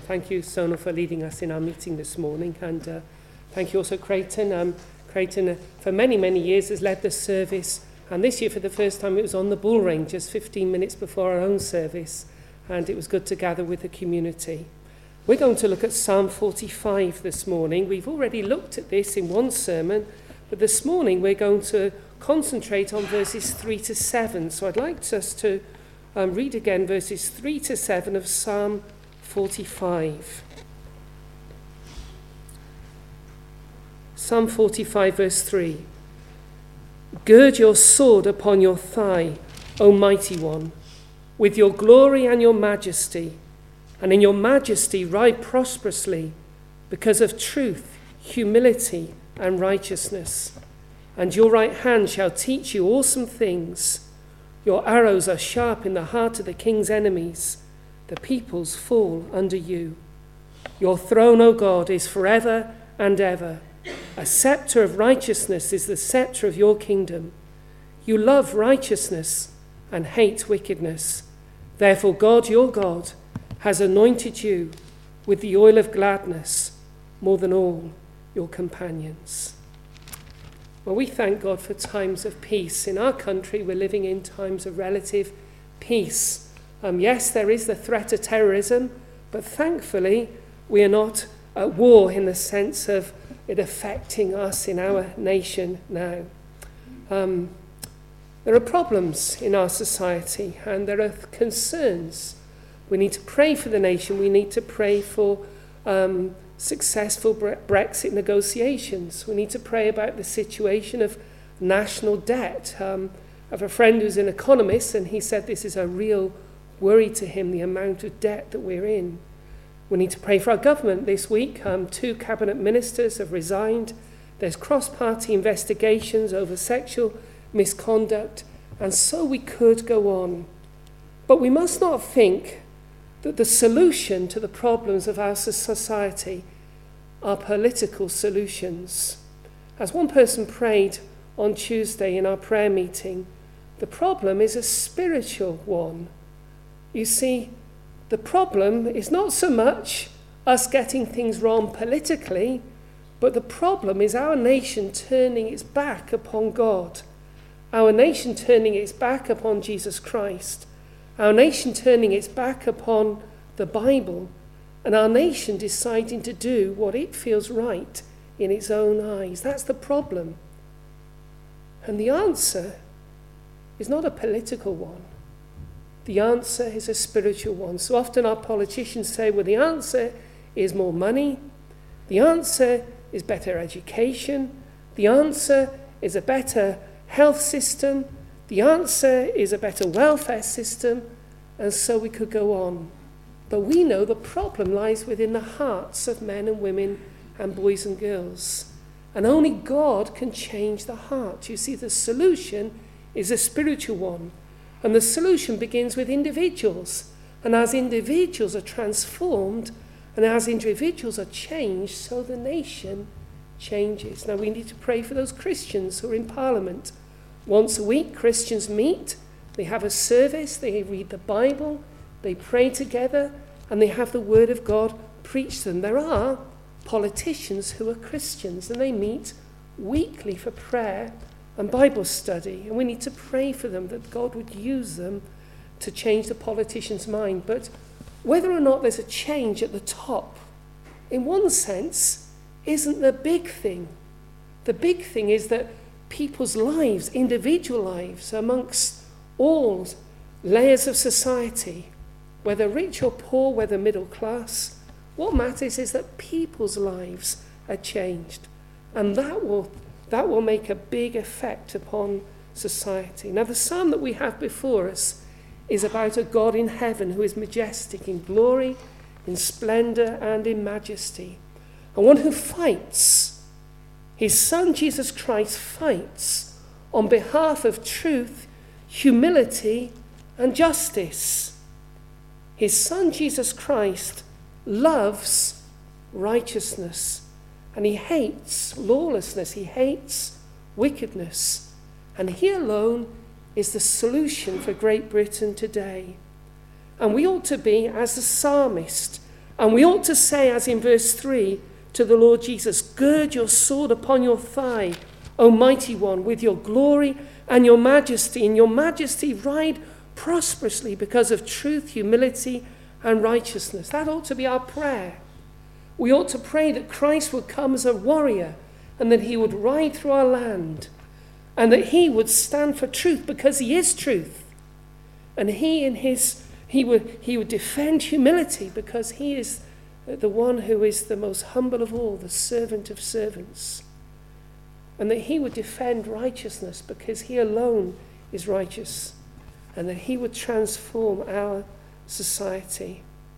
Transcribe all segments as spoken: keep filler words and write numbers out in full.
thank you, Sona, for leading us in our meeting this morning. And uh, thank you also, Creighton. Um, Creighton, uh, for many, many years, has led the service. And this year, for the first time, it was on the Bull Ring, just fifteen minutes before our own service. And it was good to gather with the community. We're going to look at Psalm forty-five this morning. We've already looked at this in one sermon, but this morning we're going to concentrate on verses three to seven. So I'd like us to um, read again verses three to seven of Psalm forty-five. Psalm forty-five, verse three. Gird your sword upon your thigh, O mighty one, with your glory and your majesty, and in your majesty ride prosperously, because of truth, humility, and righteousness. And your right hand shall teach you awesome things. Your arrows are sharp in the heart of the king's enemies. The peoples fall under you. Your throne, O God, is forever and ever. A scepter of righteousness is the scepter of your kingdom. You love righteousness and hate wickedness. Therefore, God, your God, has anointed you with the oil of gladness more than all your companions. Well, we thank God for times of peace. In our country, we're living in times of relative peace. Um, yes, there is the threat of terrorism, but thankfully, we are not at war in the sense of it affecting us in our nation now. Um, there are problems in our society, and there are concerns. We need to pray for the nation. We need to pray for um, successful Brexit negotiations. We need to pray about the situation of national debt. Um, I have a friend who's an economist, and he said this is a real worry to him, the amount of debt that we're in. We need to pray for our government this week. Um, two cabinet ministers have resigned. There's cross-party investigations over sexual misconduct, and so we could go on. But we must not think that the solution to the problems of our society are political solutions. As one person prayed on Tuesday in our prayer meeting, the problem is a spiritual one. You see, the problem is not so much us getting things wrong politically, but the problem is our nation turning its back upon God, our nation turning its back upon Jesus Christ, our nation turning its back upon the Bible, and our nation deciding to do what it feels right in its own eyes. That's the problem. And the answer is not a political one. The answer is a spiritual one. So often our politicians say, well, the answer is more money. The answer is better education. The answer is a better health system. The answer is a better welfare system. And so we could go on. But we know the problem lies within the hearts of men and women and boys and girls. And only God can change the heart. You see, the solution is a spiritual one. And the solution begins with individuals. And as individuals are transformed, and as individuals are changed, so the nation changes. Now we need to pray for those Christians who are in Parliament. Once a week, Christians meet, they have a service, they read the Bible, they pray together, and they have the Word of God preached to them. There are politicians who are Christians, and they meet weekly for prayer and Bible study, and we need to pray for them that God would use them to change the politician's mind. But whether or not there's a change at the top, in one sense, isn't the big thing. The big thing is that people's lives, individual lives, amongst all layers of society, whether rich or poor, whether middle class, what matters is that people's lives are changed, and that will That will make a big effect upon society. Now, the psalm that we have before us is about a God in heaven who is majestic in glory, in splendor, and in majesty. And one who fights. His Son, Jesus Christ, fights on behalf of truth, humility, and justice. His Son, Jesus Christ, loves righteousness. And he hates lawlessness, he hates wickedness. And he alone is the solution for Great Britain today. And we ought to be, as the psalmist, And we ought to say, as in verse three, to the Lord Jesus, gird your sword upon your thigh, O mighty one, with your glory and your majesty. In your majesty ride prosperously because of truth, humility, and righteousness. That ought to be our prayer. We ought to pray that Christ would come as a warrior and that he would ride through our land and that he would stand for truth because he is truth. And he in his he would he would defend humility because he is the one who is the most humble of all, the servant of servants. And that he would defend righteousness because he alone is righteous. And that he would transform our society.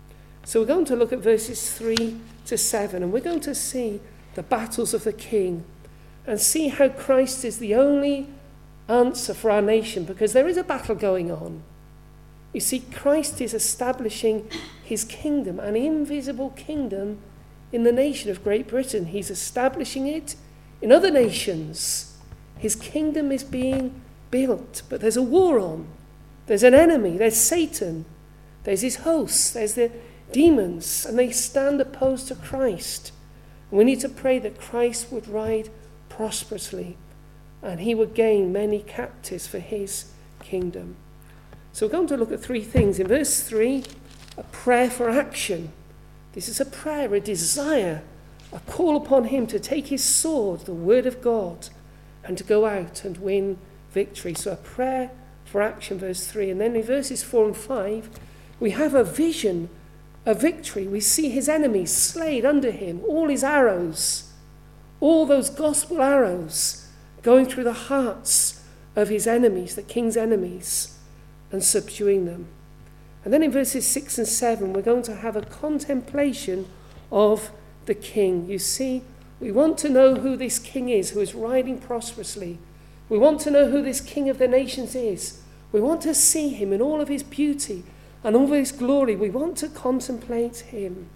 So we're going to look at verses three to seven, and we're going to see the battles of the King and see how Christ is the only answer for our nation, because there is a battle going on. You see, Christ is establishing his kingdom, an invisible kingdom in the nation of Great Britain. He's establishing it in other nations. His kingdom is being built, but there's a war on. There's an enemy, there's Satan, there's his hosts, there's the demons, and they stand opposed to Christ. And we need to pray that Christ would ride prosperously and he would gain many captives for his kingdom. So we're going to look at three things. In verse three, a prayer for action. This is a prayer, a desire, a call upon him to take his sword, the word of God, and to go out and win victory. So a prayer for action, verse three. And then in verses four and five, we have a vision of victory. We see his enemies slayed under him, all his arrows, all those gospel arrows going through the hearts of his enemies, the king's enemies, and subduing them. And then in verses six and seven, we're going to have a contemplation of the king. You see, we want to know who this king is, who is riding prosperously. We want to know who this king of the nations is. We want to see him in all of his beauty and all of his glory. We want to contemplate him.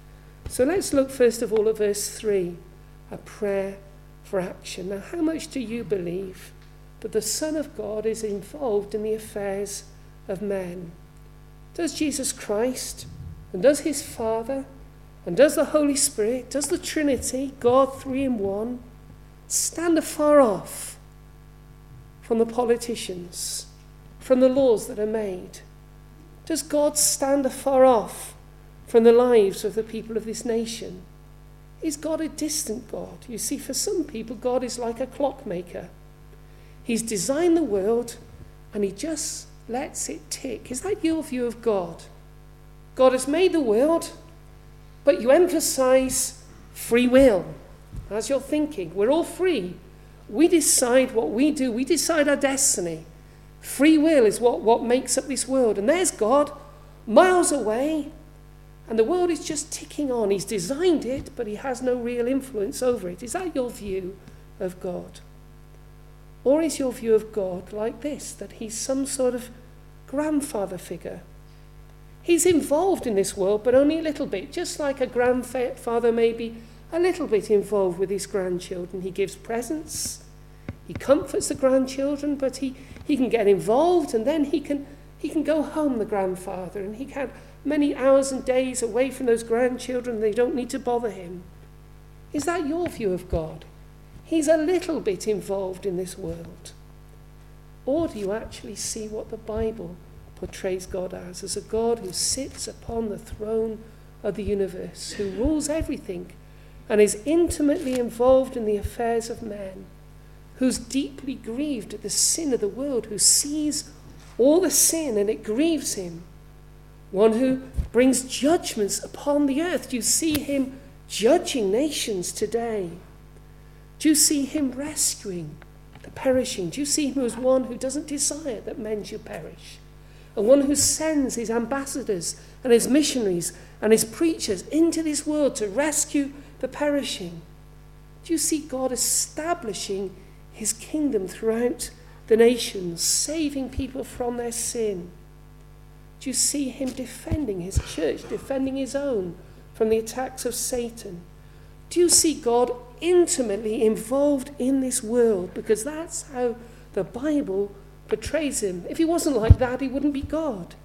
So let's look first of all at verse three, a prayer for action. Now, how much do you believe that the Son of God is involved in the affairs of men? Does Jesus Christ, and does his Father, and does the Holy Spirit, does the Trinity, God three in one, stand afar off from the politicians, from the laws that are made? Does God stand afar off from the lives of the people of this nation? Is God a distant God? You see, for some people, God is like a clockmaker. He's designed the world and he just lets it tick. Is that your view of God? God has made the world, but you emphasize free will as you're thinking. We're all free. We decide what we do. We decide our destiny. Free will is what, what makes up this world. And there's God, miles away, and the world is just ticking on. He's designed it, but he has no real influence over it. Is that your view of God? Or is your view of God like this, that he's some sort of grandfather figure? He's involved in this world, but only a little bit, just like a grandfather may be a little bit involved with his grandchildren. He gives presents, he comforts the grandchildren, but he, he can get involved, and then he can he can go home, the grandfather, and he can have many hours and days away from those grandchildren. They don't need to bother him. Is that your view of God? He's a little bit involved in this world. Or do you actually see what the Bible portrays God as, as a God who sits upon the throne of the universe, who rules everything and is intimately involved in the affairs of men, who's deeply grieved at the sin of the world, who sees all the sin and it grieves him, one who brings judgments upon the earth? Do you see him judging nations today? Do you see him rescuing the perishing? Do you see him as one who doesn't desire that men should perish? And one who sends his ambassadors and his missionaries and his preachers into this world to rescue the perishing? Do you see God establishing his kingdom throughout the nations, saving people from their sin? Do you see him defending his church, defending his own from the attacks of Satan? Do you see God intimately involved in this world? Because that's how the Bible portrays him. If he wasn't like that, he wouldn't be God.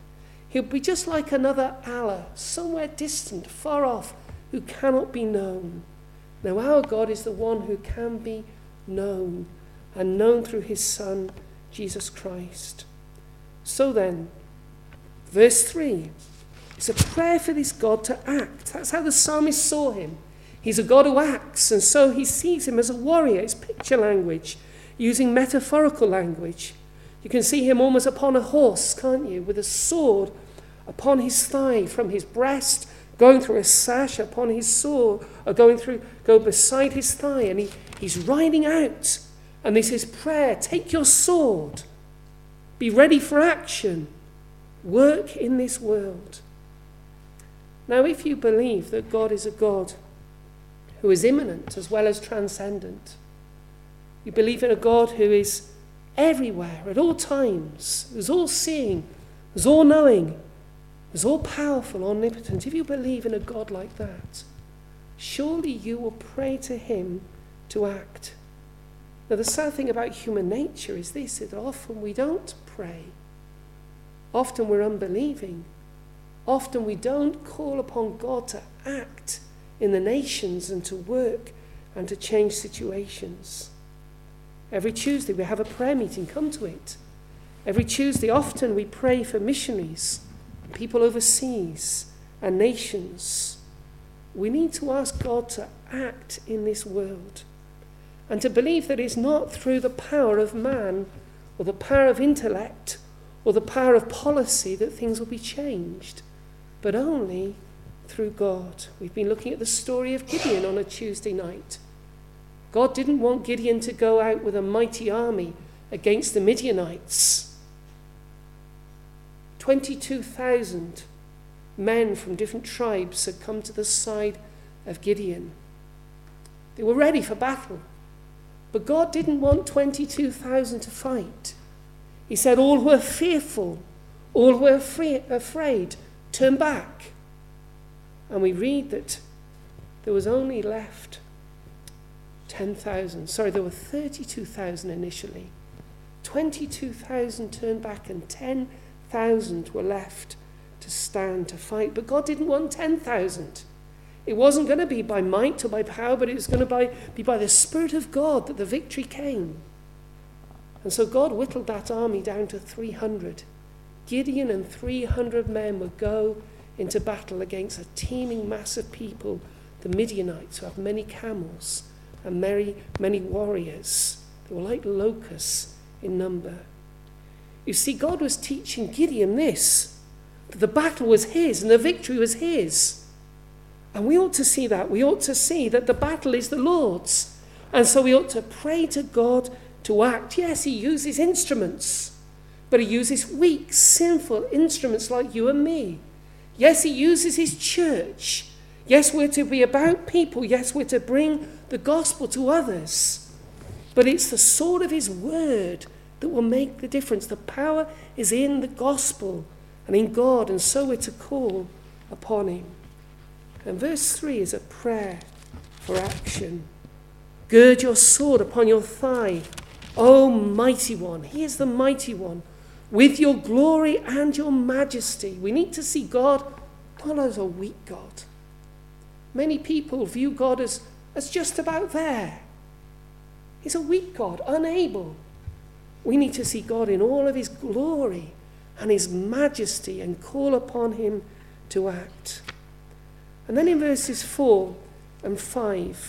He'll be just like another Allah, somewhere distant, far off, who cannot be known. Now our God is the one who can be known, and known through his Son, Jesus Christ. So then, verse three, it's a prayer for this God to act. That's how the psalmist saw him. He's a God who acts, and so he sees him as a warrior. It's picture language, using metaphorical language. You can see him almost upon a horse, can't you, with a sword upon his thigh, from his breast, going through a sash upon his sword, or going through, go beside his thigh, and he, he's riding out. And this is prayer. Take your sword. Be ready for action. Work in this world. Now, if you believe that God is a God who is immanent as well as transcendent, you believe in a God who is everywhere at all times, who's all-seeing, who's all-knowing, who's all-powerful, omnipotent, if you believe in a God like that, surely you will pray to him to act. Now, the sad thing about human nature is this, that often we don't pray. Often we're unbelieving. Often we don't call upon God to act in the nations and to work and to change situations. Every Tuesday we have a prayer meeting, come to it. Every Tuesday often we pray for missionaries, people overseas and nations. We need to ask God to act in this world and to believe that it's not through the power of man or the power of intellect or the power of policy that things will be changed, but only through God. We've been looking at the story of Gideon on a Tuesday night. God didn't want Gideon to go out with a mighty army against the Midianites. twenty-two thousand men from different tribes had come to the side of Gideon. They were ready for battle. But God didn't want twenty-two thousand to fight. He said, all who are fearful, all who are free, afraid, turn back. And we read that there was only left ten thousand. Sorry, there were thirty-two thousand initially. twenty-two thousand turned back and ten thousand were left to stand to fight. But God didn't want ten thousand. It wasn't going to be by might or by power, but it was going to by, be by the Spirit of God that the victory came. And so God whittled that army down to three hundred. Gideon and three hundred men would go into battle against a teeming mass of people, the Midianites, who have many camels and many, many warriors. They were like locusts in number. You see, God was teaching Gideon this, that the battle was his and the victory was his. And we ought to see that. We ought to see that the battle is the Lord's. And so we ought to pray to God to act. Yes, he uses instruments, but he uses weak, sinful instruments like you and me. Yes, he uses his church. Yes, we're to be about people. Yes, we're to bring the gospel to others. But it's the sword of his word that will make the difference. The power is in the gospel and in God, and so we're to call upon him. And verse three is a prayer for action. Gird your sword upon your thigh, O mighty one. He is the mighty one, with your glory and your majesty. We need to see God not as a weak God. Many people view God as, as just about there. He's a weak God, unable. We need to see God in all of his glory and his majesty and call upon him to act. And then in verses four and five,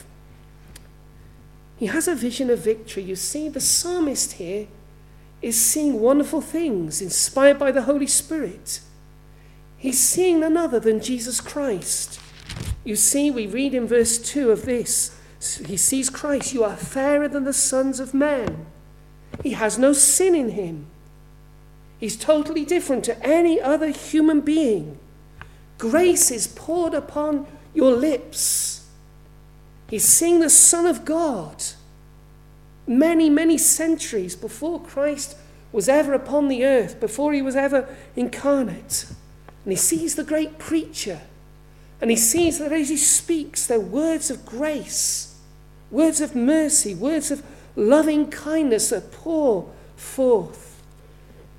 he has a vision of victory. You see, the psalmist here is seeing wonderful things inspired by the Holy Spirit. He's seeing none other than Jesus Christ. You see, we read in verse two of this, he sees Christ. You are fairer than the sons of men. He has no sin in him. He's totally different to any other human being. Grace is poured upon your lips. He's seeing the Son of God many, many centuries before Christ was ever upon the earth, before he was ever incarnate. And he sees the great preacher, and he sees that as he speaks, they're words of grace, words of mercy, words of loving kindness that pour forth.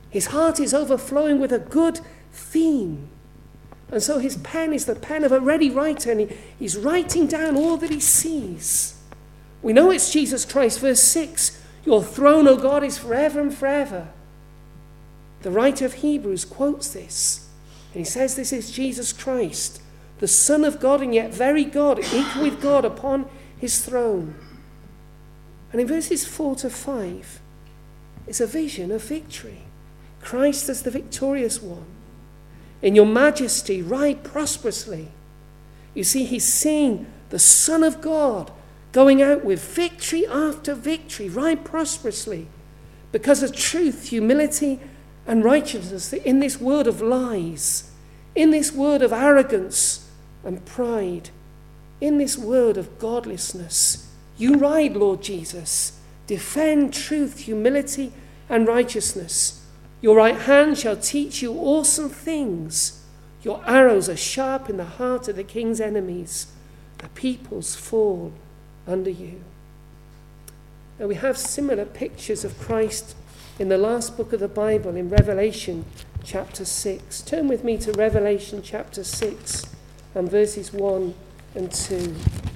His heart is overflowing with a good theme. And so his pen is the pen of a ready writer, and he, he's writing down all that he sees. We know it's Jesus Christ. Verse six, your throne, O God, is forever and forever. The writer of Hebrews quotes this, and he says this is Jesus Christ, the Son of God and yet very God, equal with God upon his throne. And in verses four to five, it's a vision of victory. Christ as the victorious one. In your majesty, ride prosperously. You see, he's seeing the Son of God going out with victory after victory, ride prosperously, because of truth, humility, and righteousness in this world of lies, in this world of arrogance and pride, in this world of godlessness. You ride, Lord Jesus. Defend truth, humility, and righteousness. Your right hand shall teach you awesome things. Your arrows are sharp in the heart of the king's enemies. The peoples fall under you. Now we have similar pictures of Christ in the last book of the Bible, in Revelation chapter six. Turn with me to Revelation chapter six and verses one and two.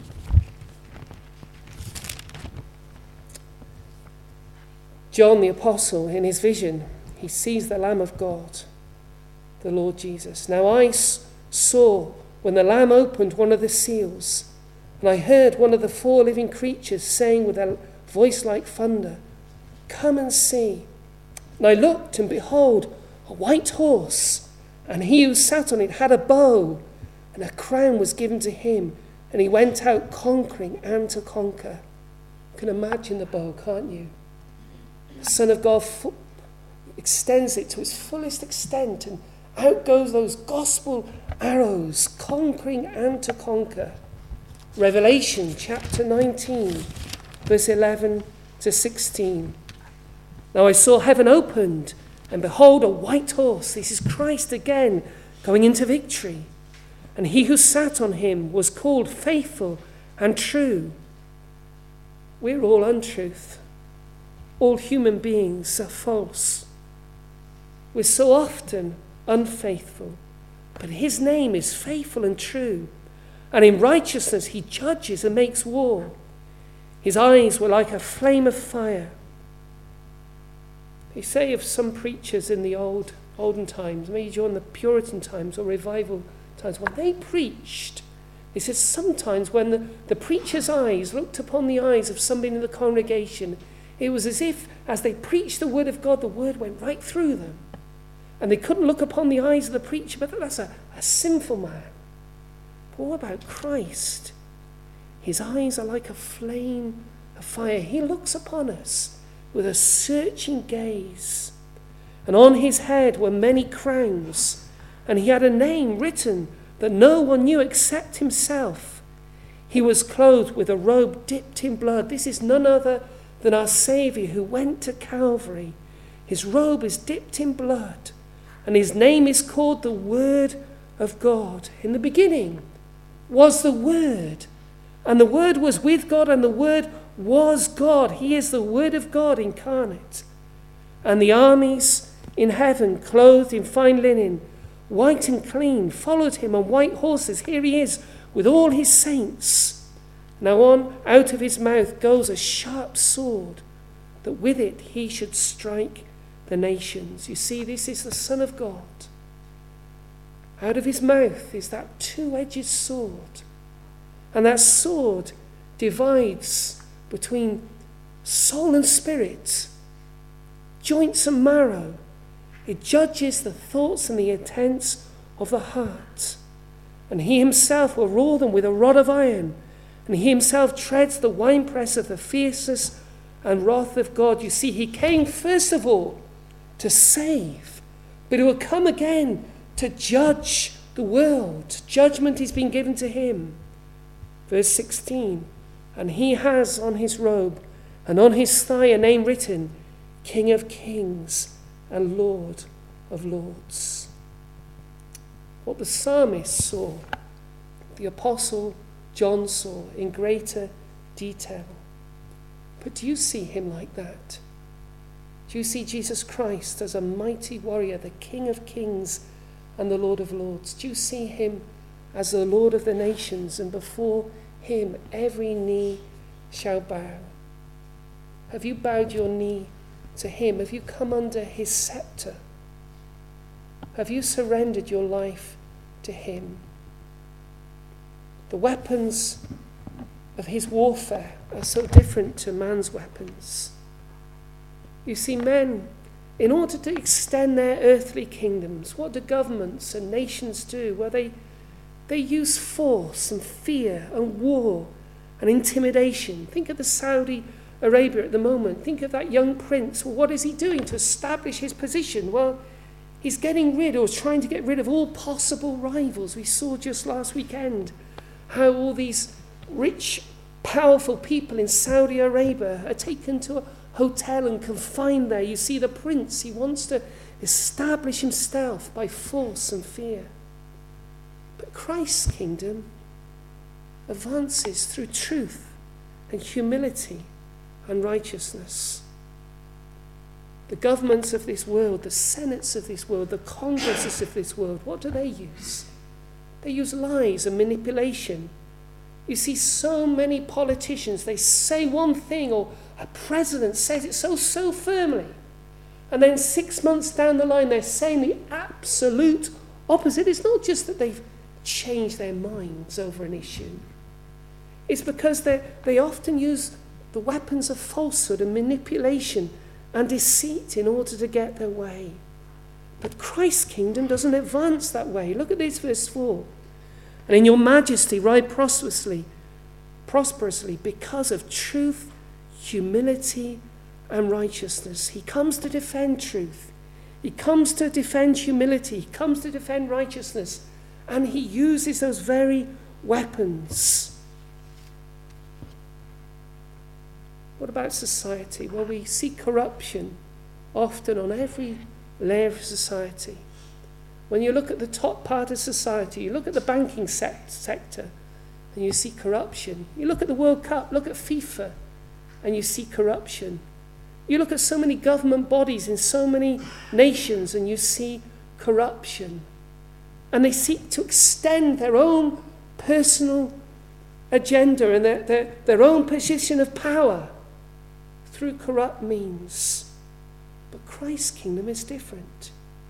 John the Apostle, in his vision, he sees the Lamb of God, the Lord Jesus. Now I saw when the Lamb opened one of the seals, and I heard one of the four living creatures saying with a voice like thunder, come and see. And I looked, and behold, a white horse, and he who sat on it had a bow, and a crown was given to him, and he went out conquering and to conquer. You can imagine the bow, can't you? The Son of God fu- extends it to its fullest extent, and out goes those gospel arrows, conquering and to conquer. Revelation chapter nineteen, verse eleven to sixteen. Now I saw heaven opened, and behold, a white horse. This is Christ again, going into victory. And he who sat on him was called Faithful and True. We're all untruth. All human beings are false. We're so often unfaithful. But his name is Faithful and True. And in righteousness he judges and makes war. His eyes were like a flame of fire. They say of some preachers in the old olden times, maybe during the Puritan times or revival times, when they preached, they said sometimes when the, the preacher's eyes looked upon the eyes of somebody in the congregation, it was as if, as they preached the word of God, the word went right through them. And they couldn't look upon the eyes of the preacher, but that's a, a sinful man. But what about Christ? His eyes are like a flame of fire. He looks upon us with a searching gaze. And on his head were many crowns, and he had a name written that no one knew except himself. He was clothed with a robe dipped in blood. This is none other than our Saviour who went to Calvary. His robe is dipped in blood, and his name is called the Word of God. In the beginning was the Word, and the Word was with God, and the Word was God. He is the Word of God incarnate. And the armies in heaven, clothed in fine linen, white and clean, followed him on white horses. Here he is with all his saints. Now on out of his mouth goes a sharp sword, that with it he should strike the nations. You see, this is the Son of God. Out of his mouth is that two-edged sword. And that sword divides between soul and spirit, joints and marrow. It judges the thoughts and the intents of the heart. And he himself will rule them with a rod of iron. And he himself treads the winepress of the fierceness and wrath of God. You see, he came first of all to save, but he will come again to judge the world. Judgment is being given to him. Verse sixteen, and he has on his robe and on his thigh a name written, King of Kings and Lord of Lords. What the psalmist saw, the apostle John saw in greater detail. But do you see him like that? Do you see Jesus Christ as a mighty warrior, the King of kings and the Lord of lords? Do you see him as the Lord of the nations, and before him every knee shall bow? Have you bowed your knee to him? Have you come under his scepter? Have you surrendered your life to him? The weapons of his warfare are so different to man's weapons. You see, men, in order to extend their earthly kingdoms, what do governments and nations do? Well, they, they use force and fear and war and intimidation. Think of the Saudi Arabia at the moment. Think of that young prince. Well, what is he doing to establish his position? Well, he's getting rid, or trying to get rid of all possible rivals. We saw just last weekend how all these rich, powerful people in Saudi Arabia are taken to a hotel and confined there. You see the prince, he wants to establish himself by force and fear. But Christ's kingdom advances through truth and humility and righteousness. The governments of this world, the senates of this world, the congresses of this world, what do they use? They use lies and manipulation. You see so many politicians, they say one thing, or a president says it so, so firmly, and then six months down the line they're saying the absolute opposite. It's not just that they've changed their minds over an issue. It's because they they often use the weapons of falsehood and manipulation and deceit in order to get their way. But Christ's kingdom doesn't advance that way. Look at this, verse four. And in your majesty ride prosperously, prosperously because of truth, humility, and righteousness. He comes to defend truth. He comes to defend humility. He comes to defend righteousness. And he uses those very weapons. What about society? Well, we see corruption often on every layer of society. When you look at the top part of society, you look at the banking sec- sector, and you see corruption. You look at the World Cup, look at FIFA, and you see corruption. You look at so many government bodies in so many nations, and you see corruption. And they seek to extend their own personal agenda and their, their, their own position of power through corrupt means. But Christ's kingdom is different.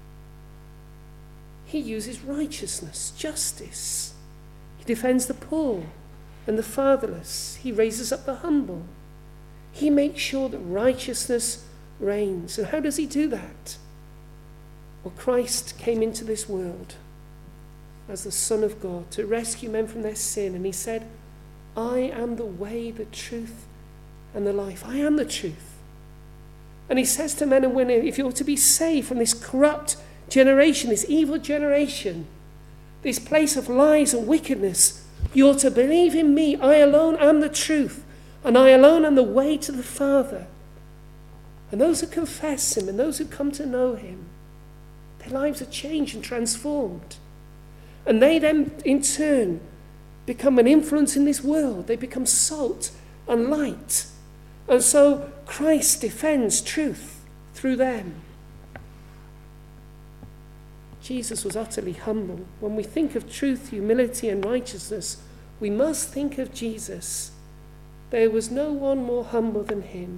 He uses righteousness, justice. He defends the poor and the fatherless. He raises up the humble. He makes sure that righteousness reigns. And how does he do that? Well, Christ came into this world as the Son of God to rescue men from their sin. And he said, I am the way, the truth, and the life. I am the truth. And he says to men and women, if you're to be saved from this corrupt generation, this evil generation, this place of lies and wickedness, you're to believe in me. I alone am the truth, and I alone am the way to the Father. And those who confess him and those who come to know him, their lives are changed and transformed. And they then, in turn, become an influence in this world. They become salt and light. And so Christ defends truth through them. Jesus was utterly humble. When we think of truth, humility, and righteousness, we must think of Jesus. There was no one more humble than him.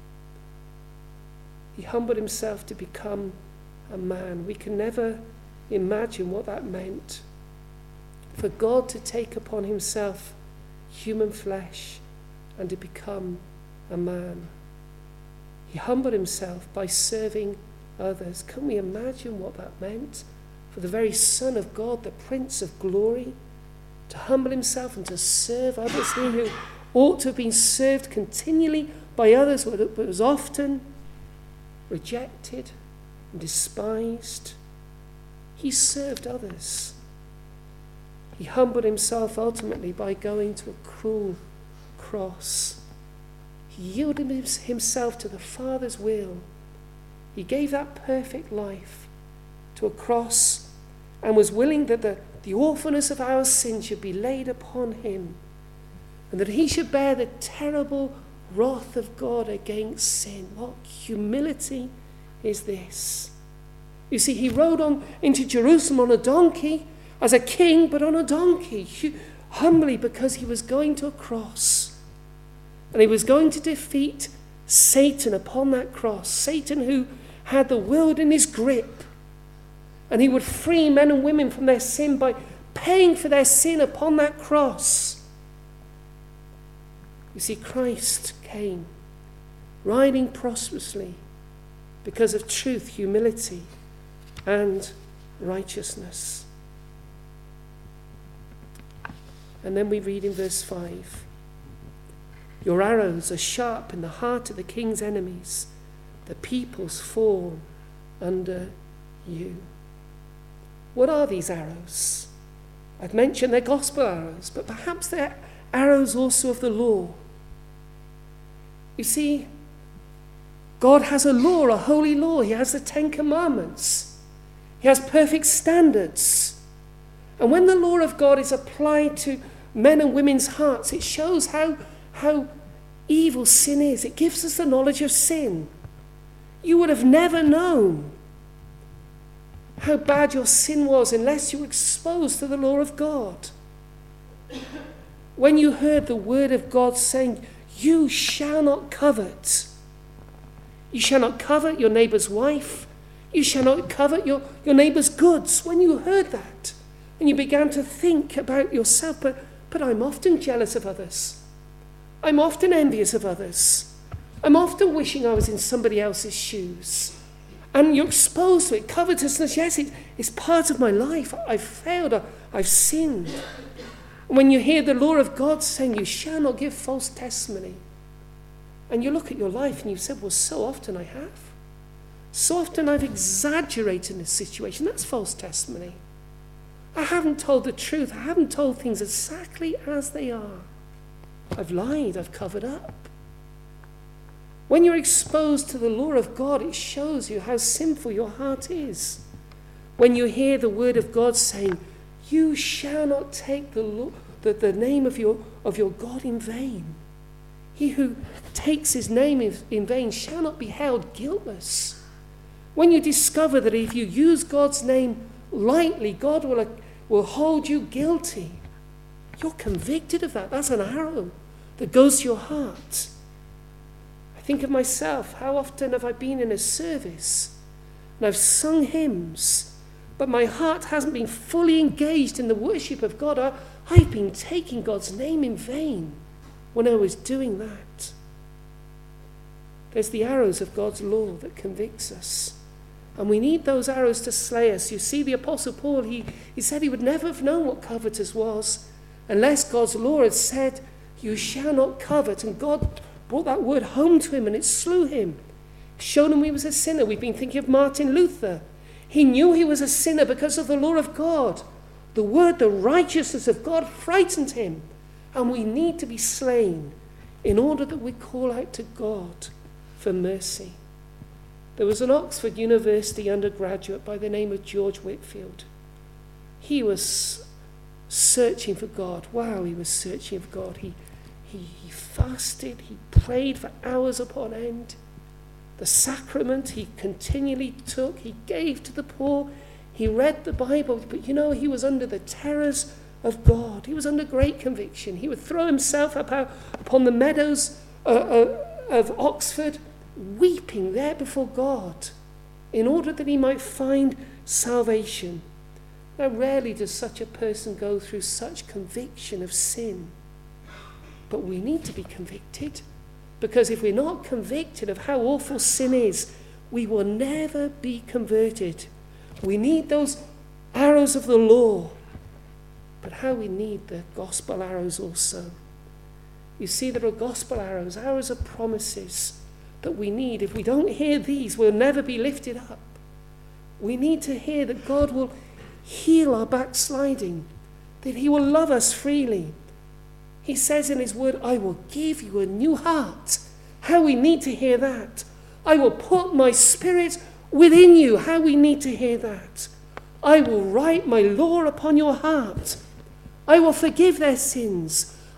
He humbled himself to become a man. We can never imagine what that meant. For God to take upon himself human flesh and to become a man. He humbled himself by serving others. Can we imagine what that meant? For the very Son of God, the Prince of Glory, to humble himself and to serve others. He who ought to have been served continually by others, but was often rejected and despised. He served others. He humbled himself ultimately by going to a cruel cross. He yielded himself to the Father's will. He gave that perfect life to a cross and was willing that the, the awfulness of our sin should be laid upon him and that he should bear the terrible wrath of God against sin. What humility is this? You see, he rode on into Jerusalem on a donkey, as a king, but on a donkey, humbly, because he was going to a cross. And he was going to defeat Satan upon that cross. Satan, who had the world in his grip. And he would free men and women from their sin by paying for their sin upon that cross. You see, Christ came, riding prosperously because of truth, humility, and righteousness. And then we read in verse five, your arrows are sharp in the heart of the king's enemies. The peoples fall under you. What are these arrows? I've mentioned they're gospel arrows, but perhaps they're arrows also of the law. You see, God has a law, a holy law. He has the Ten Commandments. He has perfect standards. And when the law of God is applied to men and women's hearts, it shows how, how evil sin is. It gives us the knowledge of sin. You would have never known how bad your sin was unless you were exposed to the law of God. When you heard the word of God saying, you shall not covet. You shall not covet your neighbor's wife. You shall not covet your, your neighbor's goods. When you heard that, and you began to think about yourself, but, but I'm often jealous of others. I'm often envious of others. I'm often wishing I was in somebody else's shoes. And you're exposed to it. Covetousness, yes, it, it's part of my life. I've failed. I, I've sinned. When you hear the law of God saying you shall not give false testimony, and you look at your life and you say, well, so often I have. So often I've exaggerated in this situation. That's false testimony. I haven't told the truth. I haven't told things exactly as they are. I've lied. I've covered up. When you're exposed to the law of God, it shows you how sinful your heart is. When you hear the word of God saying, you shall not take the, law, the, the name of your, of your God in vain. He who takes his name in, in vain shall not be held guiltless. When you discover that if you use God's name lightly, God will, will hold you guilty, you're convicted of that. That's an arrow that goes to your heart. I think of myself. How often have I been in a service and I've sung hymns, but my heart hasn't been fully engaged in the worship of God. I, I've been taking God's name in vain when I was doing that. There's the arrows of God's law that convicts us. And we need those arrows to slay us. You see, the Apostle Paul, he, he said he would never have known what covetous was unless God's law had said, you shall not covet. And God brought that word home to him and it slew him. Showed him he was a sinner. We've been thinking of Martin Luther. He knew he was a sinner because of the law of God. The word, the righteousness of God frightened him. And we need to be slain in order that we call out to God for mercy. There was an Oxford University undergraduate by the name of George Whitfield. He was searching for God. Wow, he was searching for God. He, he, he fasted. He prayed for hours upon end. The sacrament he continually took. He gave to the poor. He read the Bible. But you know, he was under the terrors of God. He was under great conviction. He would throw himself up out upon the meadows uh, uh, of Oxford, weeping there before God in order that he might find salvation. Now, rarely does such a person go through such conviction of sin. But we need to be convicted, because if we're not convicted of how awful sin is, we will never be converted. We need those arrows of the law, but how we need the gospel arrows also. You see, there are gospel arrows, arrows of promises that we need. If we don't hear these, we'll never be lifted up. We need to hear that God will heal our backsliding, that he will love us freely. He says in his word, I will give you a new heart. How we need to hear that. I will put my spirit within you. How we need to hear that. I will write my law upon your heart. I will forgive their sins.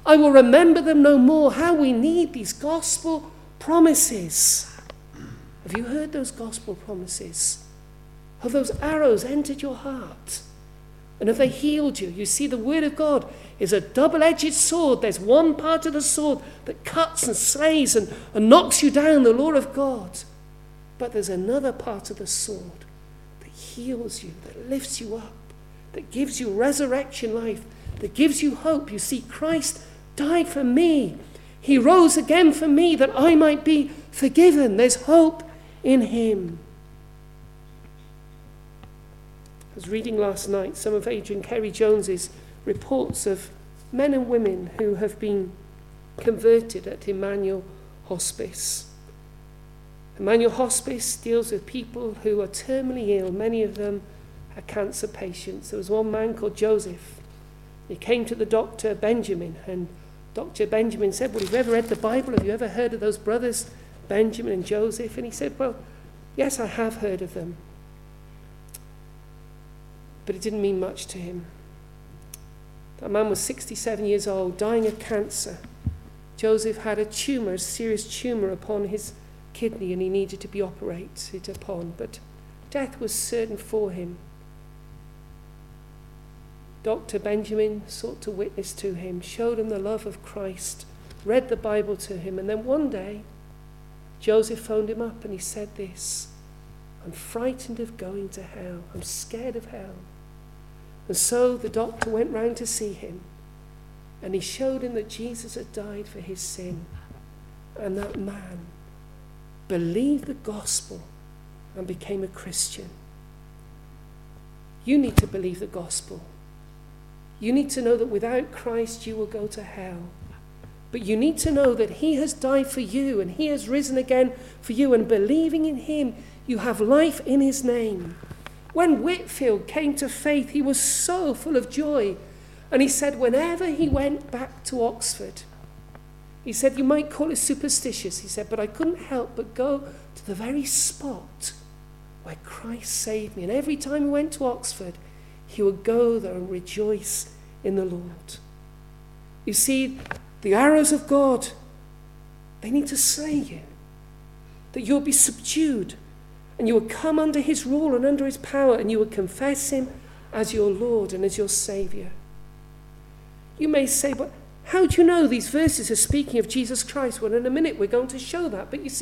I will remember them no more. How we need these gospel promises. Have you heard those gospel promises? Have those arrows entered your heart? And have they healed you? You see, the word of God is a double-edged sword. There's one part of the sword that cuts and slays and, and knocks you down, the law of God. But there's another part of the sword that heals you, that lifts you up, that gives you resurrection life, that gives you hope. You see, Christ died for me. He rose again for me that I might be forgiven. There's hope in him. I was reading last night some of Adrian Kerry-Jones's reports of men and women who have been converted at Emmanuel Hospice. Emmanuel Hospice deals with people who are terminally ill. Many of them are cancer patients. There was one man called Joseph. He came to the doctor, Benjamin, and Doctor Benjamin said, well, have you ever read the Bible? Have you ever heard of those brothers, Benjamin and Joseph? And he said, well, yes, I have heard of them. But it didn't mean much to him. That man was sixty-seven years old, dying of cancer. Joseph had a tumour, a serious tumour upon his kidney, and he needed to be operated upon. But death was certain for him. Doctor Benjamin sought to witness to him, showed him the love of Christ, read the Bible to him, and then one day, Joseph phoned him up and he said this, I'm frightened of going to hell. I'm scared of hell. And so the doctor went round to see him, and he showed him that Jesus had died for his sin. And that man believed the gospel and became a Christian. You need to believe the gospel. You need to know that without Christ you will go to hell. But you need to know that he has died for you and he has risen again for you, and believing in him, you have life in his name. When Whitfield came to faith, he was so full of joy. And he said whenever he went back to Oxford, he said, you might call it superstitious, he said, but I couldn't help but go to the very spot where Christ saved me. And every time he went to Oxford, he would go there and rejoice in the Lord. You see, the arrows of God, they need to slay you, that you'll be subdued, and you will come under his rule and under his power, and you will confess him as your Lord and as your Saviour. You may say, but how do you know these verses are speaking of Jesus Christ? Well, in a minute we're going to show that. But you see,